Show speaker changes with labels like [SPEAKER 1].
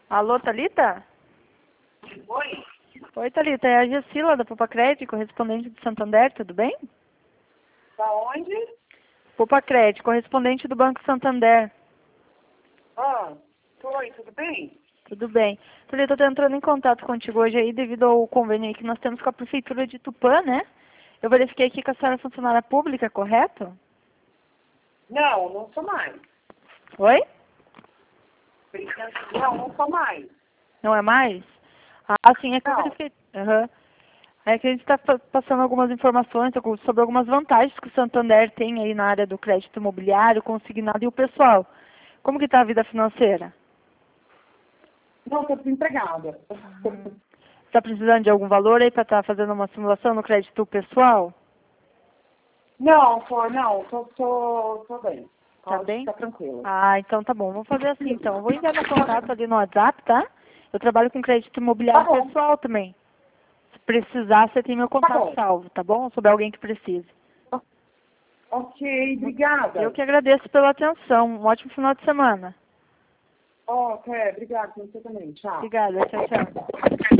[SPEAKER 1] Alô, Thalita?
[SPEAKER 2] Oi?
[SPEAKER 1] Oi, Thalita, é a Gessila da Popacred, correspondente do Santander, tudo bem?
[SPEAKER 2] Da onde?
[SPEAKER 1] Popacred, correspondente do Banco Santander.
[SPEAKER 2] Oi, tudo bem?
[SPEAKER 1] Tudo bem. Thalita, eu tô entrando em contato contigo hoje aí devido ao convênio aí que nós temos com a Prefeitura de Tupã, né? Eu verifiquei aqui que a senhora é funcionária pública, correto?
[SPEAKER 2] Não, não sou mais.
[SPEAKER 1] Oi?
[SPEAKER 2] Não, não sou mais.
[SPEAKER 1] Não é mais? Ah, sim, é que eu
[SPEAKER 2] Não.
[SPEAKER 1] verifiquei. Aham. É que a gente está passando algumas informações sobre algumas vantagens que o Santander tem aí na área do crédito imobiliário, consignado e o pessoal. Como que está a vida financeira?
[SPEAKER 2] Não, estou desempregada.
[SPEAKER 1] Está precisando de algum valor aí para estar fazendo uma simulação no crédito pessoal?
[SPEAKER 2] Não, tô bem.
[SPEAKER 1] Tá
[SPEAKER 2] Pode
[SPEAKER 1] bem?
[SPEAKER 2] ficar tranquila.
[SPEAKER 1] Ah, então tá bom. Vamos fazer assim então. Eu vou enviar meu contato ali no WhatsApp, tá? Eu trabalho com crédito
[SPEAKER 2] Tá
[SPEAKER 1] imobiliário
[SPEAKER 2] bom,
[SPEAKER 1] pessoal também. Se precisar, você tem meu
[SPEAKER 2] tá
[SPEAKER 1] contato
[SPEAKER 2] bom.
[SPEAKER 1] salvo, tá bom? Sobre alguém que precise.
[SPEAKER 2] Ok,
[SPEAKER 1] Eu
[SPEAKER 2] obrigada.
[SPEAKER 1] que agradeço pela atenção. Um ótimo final de semana.
[SPEAKER 2] Ok, obrigada, você também. Tchau.
[SPEAKER 1] Obrigada. Tchau, tchau.